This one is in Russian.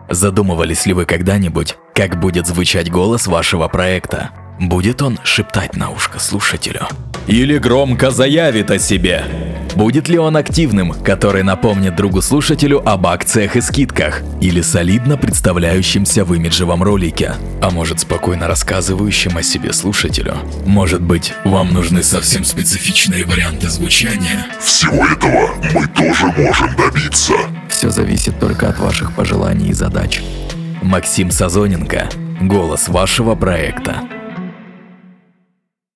Задумывались ли вы когда-нибудь, как будет звучать голос вашего проекта? Будет он шептать на ушко слушателю? Или громко заявит о себе? Будет ли он активным, который напомнит другу-слушателю об акциях и скидках? Или солидно представляющимся в имиджевом ролике? А может, спокойно рассказывающим о себе слушателю? Может быть, вам нужны совсем специфичные варианты звучания? Всего этого мы тоже можем добиться. Все зависит только от ваших пожеланий и задач. Максим Сазоненко. Голос вашего проекта.